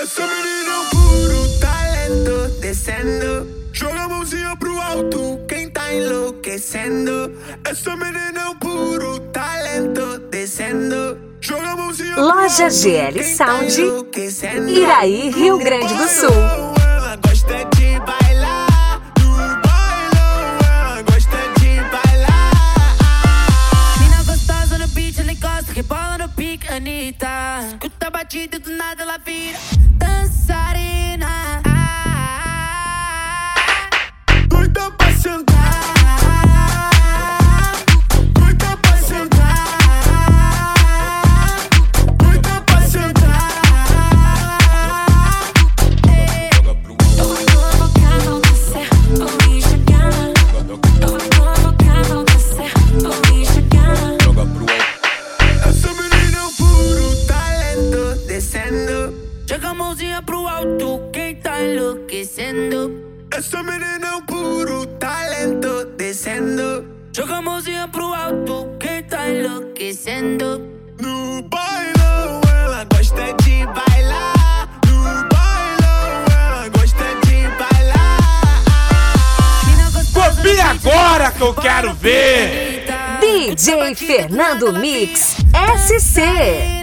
Essa menina é um puro talento, descendo. Joga a mãozinha pro alto, quem tá enlouquecendo. Essa menina é um puro talento, descendo. Joga a mãozinha pro Loja alto, GL quem tá Sound, enlouquecendo. Iraí, Rio Grande do Sul. Ela gosta de bailar no bailão, ela gosta de bailar. Mina gostosa no beat, ela encosta, rebola no pique, Anitta. Escuta a batida e do nada ela vira dançarina. Doida pra sentar, doida pra sentar, doida pra sentar. Eu vou provocar, vou descer, vou me enxergar. Eu vou provocar, vou descer, vou me enxergar. Essa menina é um puro talento, descendo. Joga a mãozinha pro alto, quem tá enlouquecendo. Essa menina é um puro talento, descendo. Joga a mãozinha pro alto, quem tá enlouquecendo. No bailão, ela gosta de bailar. No bailão, ela gosta de bailar. Mina gostosa no Copia beat, agora que eu quero ver! Anitta. DJ Fernando Mix SC.